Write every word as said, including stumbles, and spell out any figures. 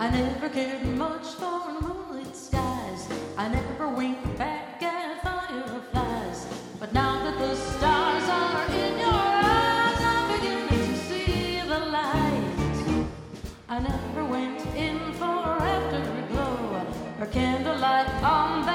I never cared much for moonlit skies. I never winked back at fireflies. But now that the stars are in your eyes, I'm beginning to see the light. I never went in for afterglow or candlelight on that